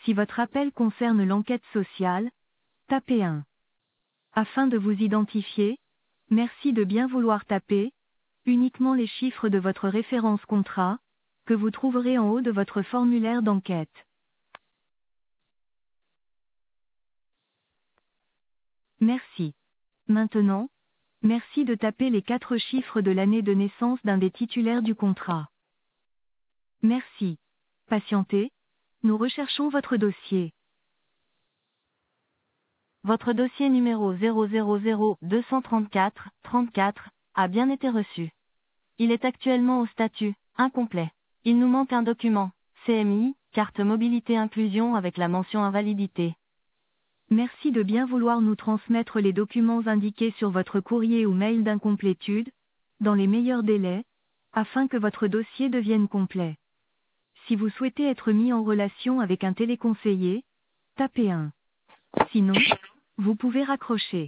Si votre appel concerne l'enquête sociale, tapez 1. Afin de vous identifier, merci de bien vouloir taper uniquement les chiffres de votre référence contrat, que vous trouverez en haut de votre formulaire d'enquête. Merci. Maintenant, merci de taper les 4 chiffres de l'année de naissance d'un des titulaires du contrat. Merci. Patientez, nous recherchons votre dossier. Votre dossier numéro 000-234-34 a bien été reçu. Il est actuellement au statut incomplet. Il nous manque un document, CMI, carte mobilité inclusion avec la mention invalidité. Merci de bien vouloir nous transmettre les documents indiqués sur votre courrier ou mail d'incomplétude, dans les meilleurs délais, afin que votre dossier devienne complet. Si vous souhaitez être mis en relation avec un téléconseiller, tapez 1. Sinon, vous pouvez raccrocher.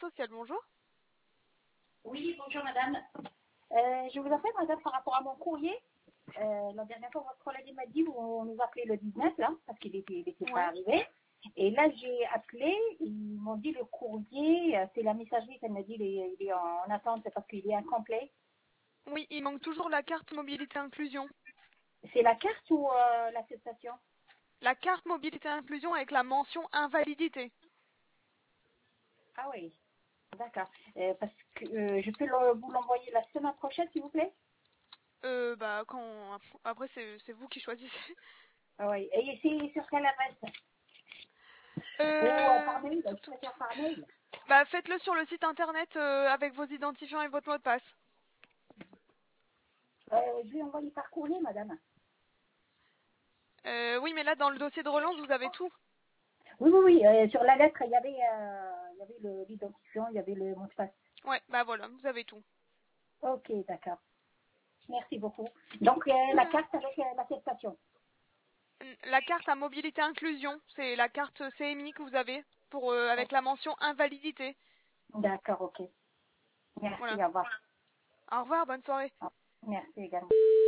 sociale, bonjour. Oui, bonjour madame. Je vous appelle madame par rapport à mon courrier. La dernière fois, votre collègue m'a dit vous nous appelez le 19 là, parce qu'il était pas arrivé. Et là, j'ai appelé, ils m'ont dit le courrier, c'est la messagerie qu'elle m'a dit, il est en attente, c'est parce qu'il est incomplet. Oui, il manque toujours la carte mobilité inclusion. C'est la carte ou l'attestation? La carte mobilité inclusion avec la mention invalidité. Ah oui, d'accord. Parce que je peux vous l'envoyer la semaine prochaine, s'il vous plaît? Après, c'est vous qui choisissez. Ah oui, et c'est sur quelle adresse? Par mail, je préfère par mail. Faites-le sur le site internet avec vos identifiants et votre mot de passe. Je vais envoyer par courrier, madame. Oui, mais là, dans le dossier de relance, vous avez tout. Oui, oui, oui. Sur la lettre, il y avait l'identifiant, il y avait le mot de passe. Ouais, voilà, vous avez tout. Ok, d'accord. Merci beaucoup. Donc, la carte avec l'attestation. La carte à mobilité inclusion, c'est la carte CMI que vous avez avec la mention invalidité. D'accord, ok. Merci, Voilà. au revoir. Au revoir, bonne soirée. Merci également.